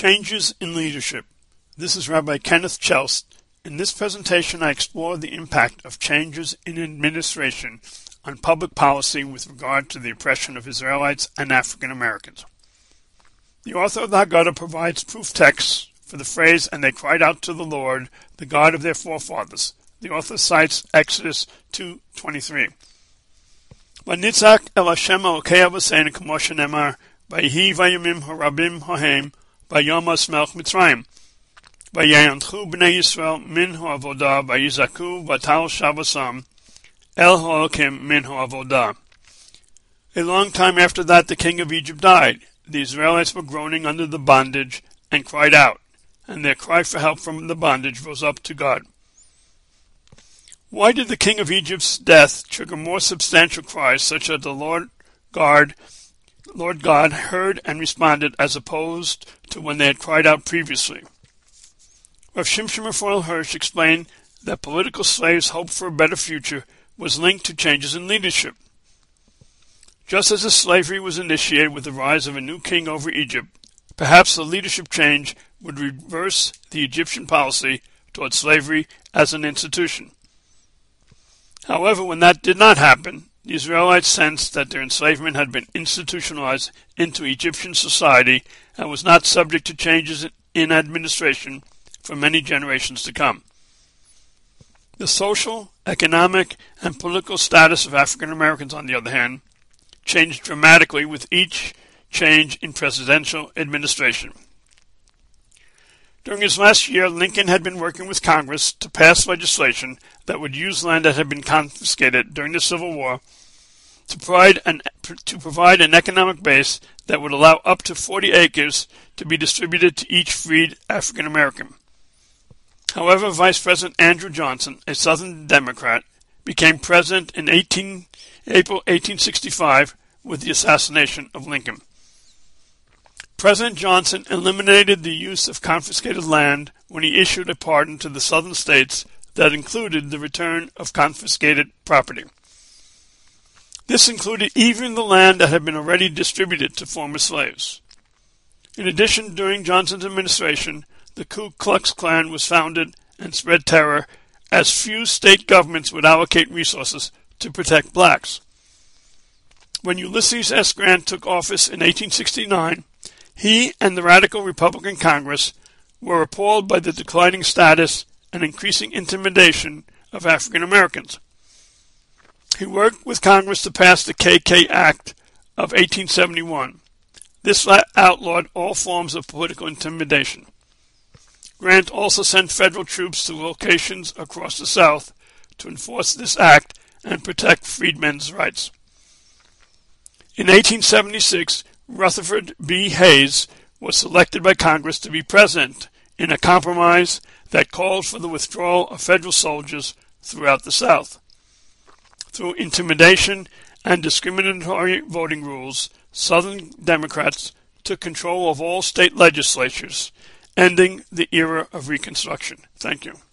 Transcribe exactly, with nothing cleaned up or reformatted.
Changes in Leadership. This is Rabbi Kenneth Chelst. In this presentation, I explore the impact of changes in administration on public policy with regard to the oppression of Israelites and African Americans. The author of the Haggadah provides proof texts for the phrase, "and they cried out to the Lord, the God of their forefathers." The author cites Exodus two twenty-three. Vanitzak el Hashem Elokei Avosenu k'mo shenemar, Vayihi vayomim harabim hahem, Vayomas melech Mitzrayim, Vayayantchu b'nei Yisrael min ha'avodah, Vayizaku vatal shavasam, El ha'elokim min ha'avodah. A long time after that, the king of Egypt died. The Israelites were groaning under the bondage and cried out, and their cry for help from the bondage rose up to God. Why did the king of Egypt's death trigger more substantial cries such that the Lord God, Lord God heard and responded as opposed to when they had cried out previously? Rav Shimshon Raphael Hirsch explained that political slaves' hope for a better future was linked to changes in leadership. Just as the slavery was initiated with the rise of a new king over Egypt, perhaps the leadership change would reverse the Egyptian policy toward slavery as an institution. However, when that did not happen, the Israelites sensed that their enslavement had been institutionalized into Egyptian society and was not subject to changes in administration for many generations to come. The social, economic, and political status of African Americans, on the other hand, changed dramatically with each change in presidential administration. During his last year, Lincoln had been working with Congress to pass legislation that would use land that had been confiscated during the Civil War to provide an, to provide an economic base that would allow up to forty acres to be distributed to each freed African American. However, Vice President Andrew Johnson, a Southern Democrat, became president in April eighteen sixty-five with the assassination of Lincoln. President Johnson eliminated the use of confiscated land when he issued a pardon to the southern states that included the return of confiscated property. This included even the land that had been already distributed to former slaves. In addition, during Johnson's administration, the Ku Klux Klan was founded and spread terror, as few state governments would allocate resources to protect blacks. When Ulysses S. Grant took office in eighteen sixty-nine, he and the radical Republican Congress were appalled by the declining status and increasing intimidation of African Americans. He worked with Congress to pass the K K Act of eighteen seventy-one. This outlawed all forms of political intimidation. Grant also sent federal troops to locations across the South to enforce this act and protect freedmen's rights. In eighteen seventy-six, Rutherford B. Hayes was selected by Congress to be president in a compromise that called for the withdrawal of federal soldiers throughout the South. Through intimidation and discriminatory voting rules, Southern Democrats took control of all state legislatures, ending the era of Reconstruction. Thank you.